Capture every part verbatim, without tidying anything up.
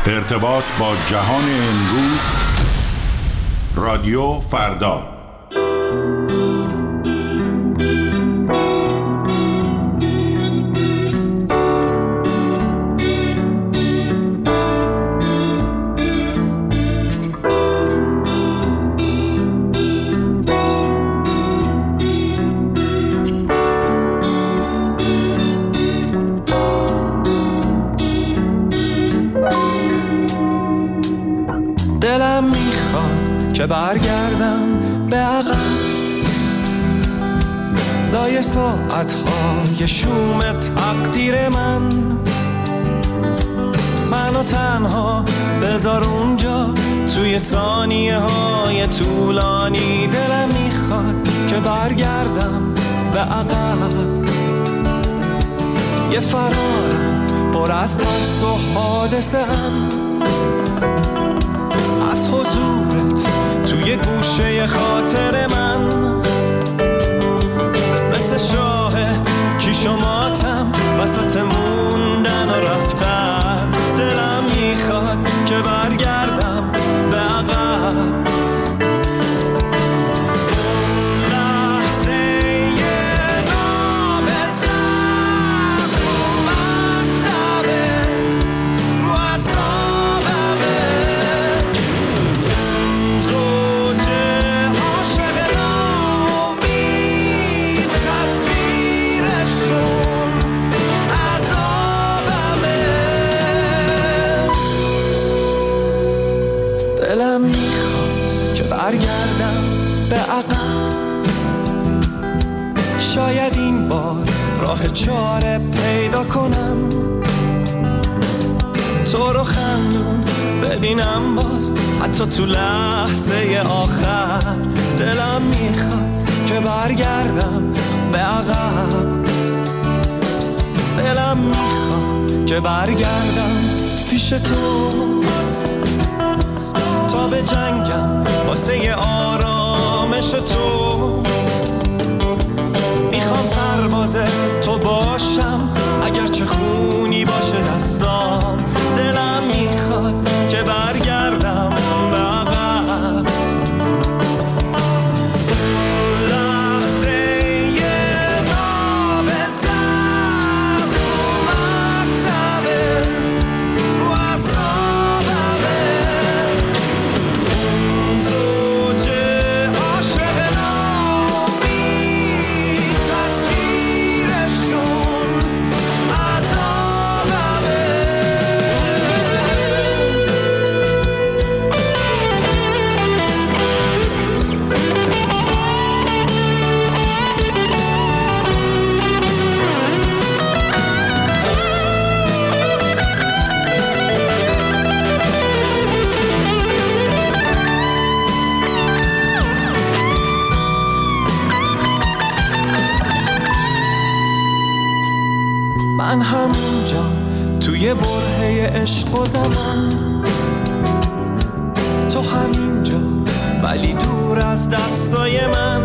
ارتباط با جهان امروز. رادیو فردا. دلم میخواد که برگردم به عقب، لای ساعتهای شوم تقدیر من، منو تنها بذار اونجا توی ثانیه های طولانی. دلم میخواد که برگردم به عقب، یه فرارم پر از ترس و حادثه هم، از حضورت توی گوشه خاطر من، مثل شاه کیش و ماتم وسط موندن و رفتن. دلم میخواد که برگردم به عقب، برگردم به عقب. شاید این بار راه چاره پیدا کنم، تو رو خندون ببینم باز حتی تو لحظه آخر. دلم میخواد که برگردم به عقب، دلم میخواد که برگردم پیش تو تا به جنگم واسه آرامش تو. میخوام سرباز تو باشم اگرچه خونی باشه دستام. دلم میخواد که برگردم به عقب، من همونجا توی برهه عشق و زمان، تو همینجا ولی دور از دستای من.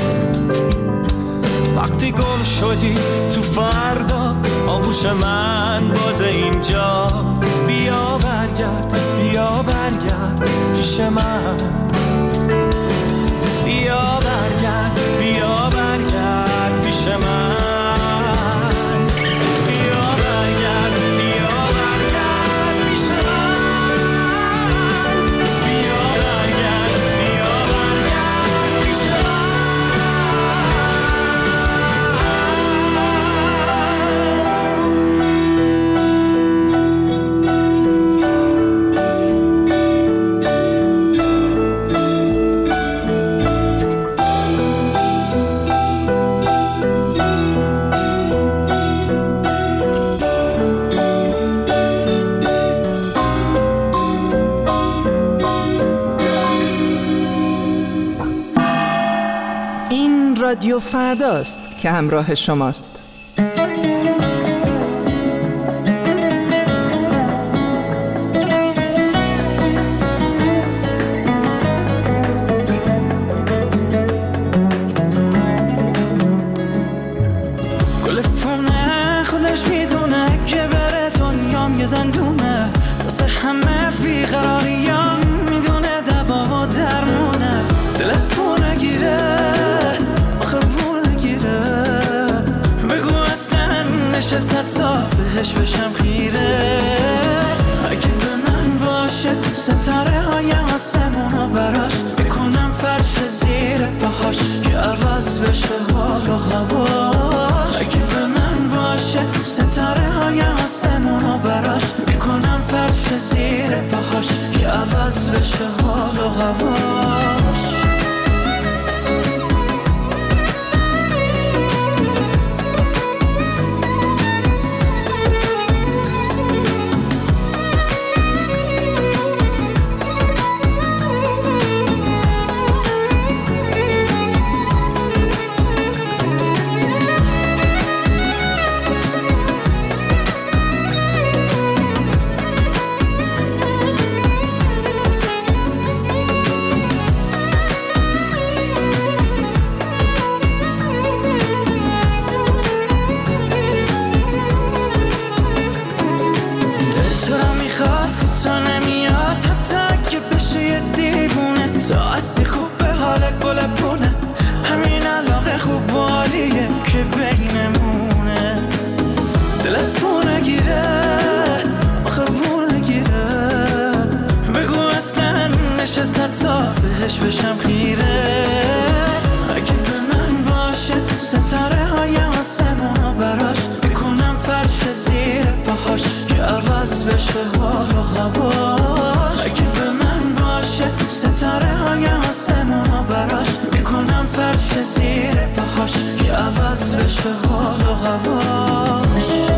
وقتی گم شدی تو فردا آغوش من باز اینجا. بیا برگرد بیا برگرد پیش من، بیا برگرد بیا برگرد پیش من. رادیو فرداست که همراه شماست. گل پونه خودش میدونه که بره دنیام یه زندونه. واسه همه بیقراریام میدونه دوا و درمونه. دلت پول نگیره آخه پول نگیره، بگو اصلا نشست صاف بهش بشم خیره. اگه به من باشه ستاره های آسمونو براش میکنم فرش زیر پاهاش که عوض بشه حال و هواش. اگه به من باشه ستاره های آسمونو براش میکنم فرش زیر پاهاش که عوض بشه حال و هواش. بهش بشم خیره. اگه به من باشه ستاره های آسمونو براش میکنم فرش زیر پاهاش که عوض بشه حال و هواش. اگه به من باشه ستاره های آسمونو براش میکنم فرش زیر پاهاش که عوض بشه حال و هواش.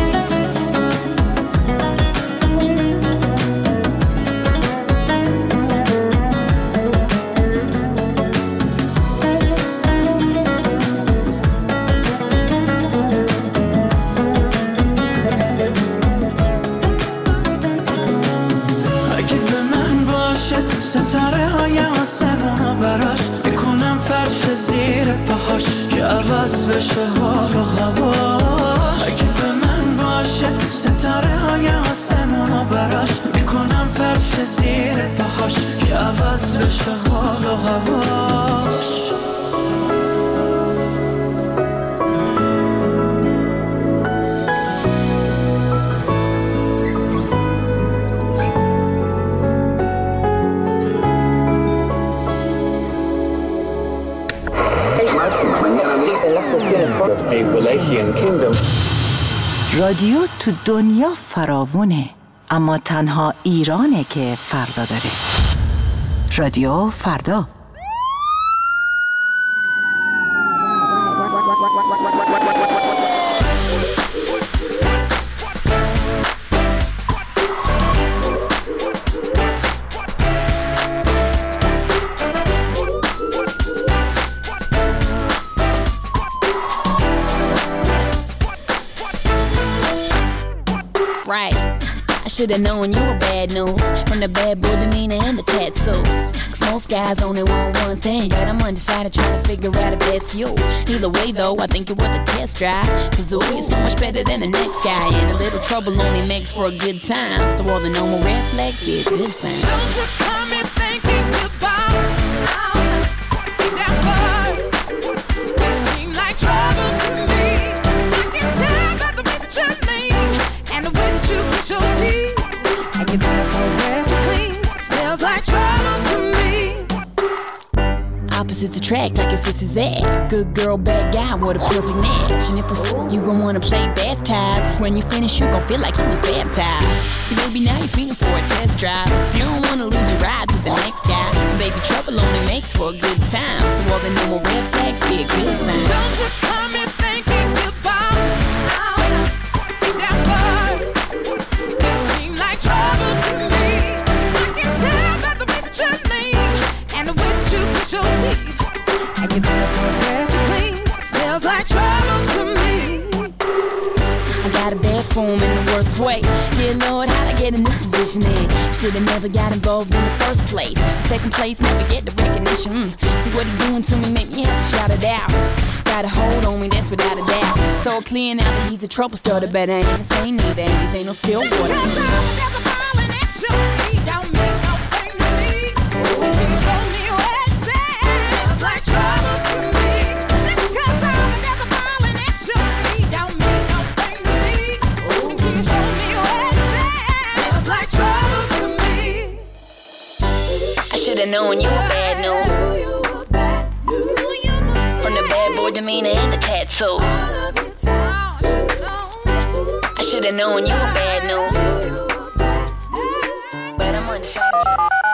ستاره های آسمونو براش میکنم فرش زیر پاهاش که عوض بشه حال و هواش. اگه به من باشه ستاره های آسمونو براش میکنم فرش زیر پاهاش که عوض بشه حال و هواش. رادیو تو دنیا فراوونه، اما تنها ایرانه که فردا داره. رادیو فردا. Should've known you were bad news from the bad boy demeanor and the tattoos. Cause most guys only want one thing, but I'm undecided trying to figure out if that's you. Either way though, I think you're worth a test drive. Cause ooh, you're so much better than the next guy, and a little trouble only makes for a good time. So all the normal red flags be a good sign. Don't you come in thinking about how that word. You seem like trouble to me. I can tell by the way that you're lean and the way that you push your teeth. I can tell it's all fresh and clean. Smells like trouble to me. Opposites attract like it's this is that. Good girl, bad guy, what a perfect match. And if a fool, you gon' wanna play baptized. Cause when you finish, you gon' feel like you was baptized. See, baby, now you're feeling for a test drive. So you don't wanna lose your ride to the next guy. And baby, trouble only makes for a good time. So all the normal red flags be a good sign. Don't you come in thinking about how that word. You seem like trouble to me. I can tell by the way that you're lean and the way that you push your teeth. I can tell it's all fresh and clean. Smells like trouble to me. I got a bad form in the worst way. Dear Lord, how'd I get in this position then? Should've never got involved in the first place. Second place, never get the recognition. Mm. See what he doing to me, make me have to shout it out. Got a hold on me, that's without a doubt. So clear now that he's a trouble starter, but I ain't the same neither. These ain't no still water. your feet don't mean no thing to me. Until you show me where it sounds like trouble to me. Just 'cause all the girls are falling at your feet don't mean no thing to me. Until you show me where it sounds like trouble to me. I should've known you were bad news. From the bad boy demeanor and the tattoos. I should've known you were bad news. But I'm undecided.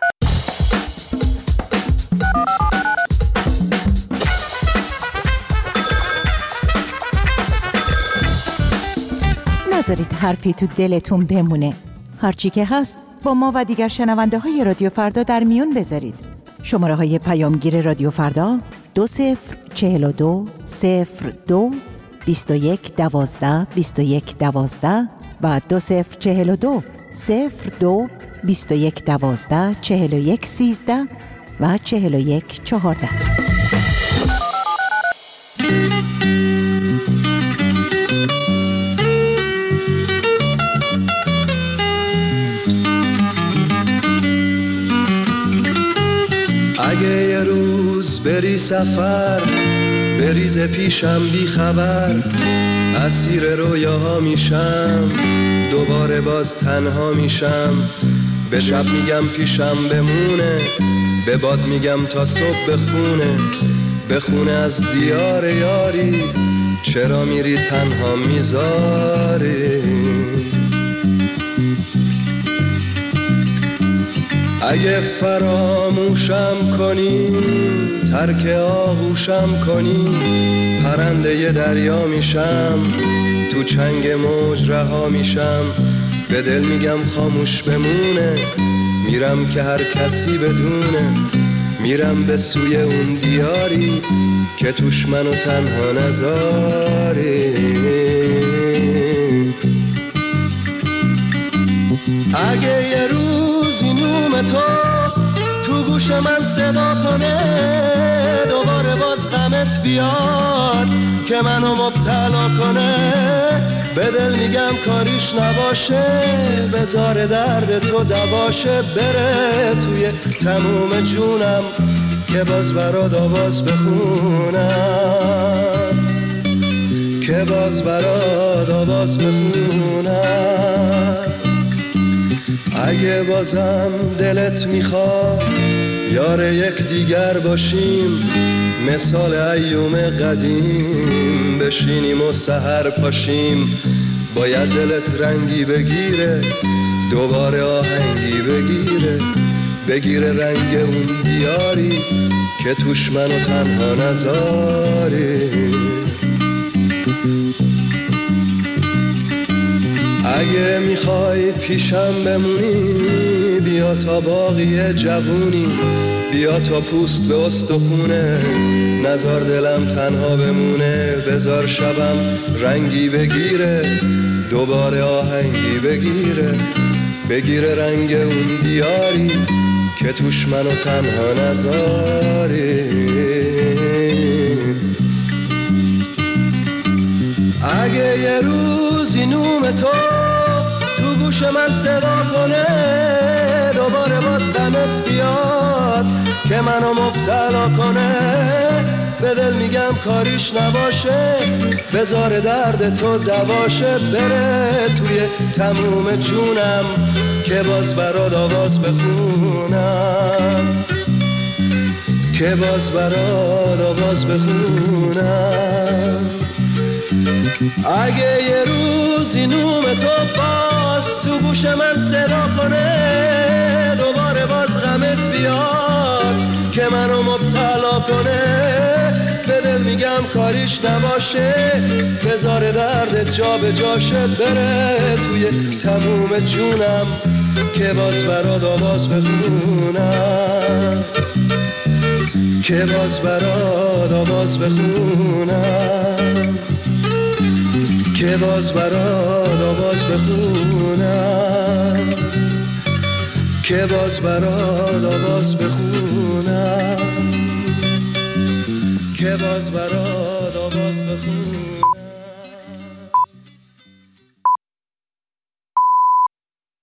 نذارید حرفی تو دلتون بمونه. هرچی که هست با ما و دیگر شنونده های رادیو فردا در میون بذارید. شماره های پیامگیر رادیو فردا دو صفر چهل و دو صفر دو بیست و یک دوازده بیست و یک دوازده و دو صفر چهل و دو صفر دو بیست و یک دوازده چهل و یک سیزده و چهل و یک چهارده. اگه یه روز بری سفر بریز پیشم بی خبر، اسیر رویاها میشم دوباره باز تنها میشم. به شب میگم پیشم بمونه، به باد میگم تا صبح بخونه، بخونه از دیار یاری چرا میری تنها میذاری. اگه فراموشم کنی ترک آغوشم کنی، پرنده ی دریا میشم تو چنگ موج رها میشم. به دل میگم خاموش بمونه، میرم که هر کسی بدونه، میرم به سوی اون دیاری که توش منو تنها نذاری. اگه یه روزی نوم تو تو گوش من صدا کنه، دوباره باز غمت بیاد که منو مبتلا کنه، به دل میگم کاریش نباشه، بذار درد تو دواشه، بره توی تموم جونم که باز برات آواز بخونم، که باز برات آواز بخونم. اگه بازم دلت میخواد یار یک دیگر باشیم، مثال ایوم قدیم بشینیم و سحر پاشیم، باید دلت رنگی بگیره دوباره آهنگی بگیره، بگیره رنگ اون دیاری که توش منو تنها نذاری. اگه میخوای پیشم بمونی بیا تا باقی جوونی، بیا تا پوست به استخونه، نزار دلم تنها بمونه، بزار شبم رنگی بگیره دوباره آهنگی بگیره، بگیره رنگ اون دیاری که توش منو تنها نذاری. اگه یه روزی نوم تو تو گوش من صدا کنه، دوباره باز غمت بیاد که منو مبتلا کنه، به دل میگم کاریش نباشه، بذار درد تو دواشه، بره توی تموم جونم که باز برات آواز بخونم، که باز برات آواز بخونم. اگه یه روزی نوم تو باز تو گوش من صدا کنه، دوباره باز غمت بیاد که منو مبتلا کنه، به دل میگم کاریش نباشه، بذار درد جا به جاشه، بره توی تموم جونم که باز برات آواز بخونم، که باز برات آواز بخونم، که باز برات آواز بخونم، که باز برات آواز بخونم، که باز برات آواز بخونم.